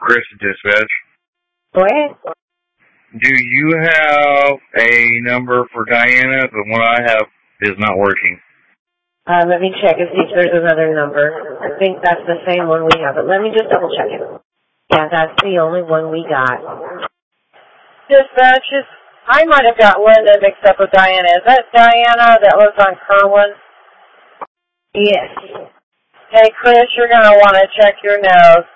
Chris Dispatch. Go ahead. Do you have a number for Diana? The one I have is not working. Let me check and see if there's another number. I think that's the same one we have, but let me just double check it. Yeah, that's the only one we got. Dispatches, I might have got Linda mixed up with Diana. Is that Diana that lives on Kerwin? Yes. Hey, Chris, you're going to want to check your nose.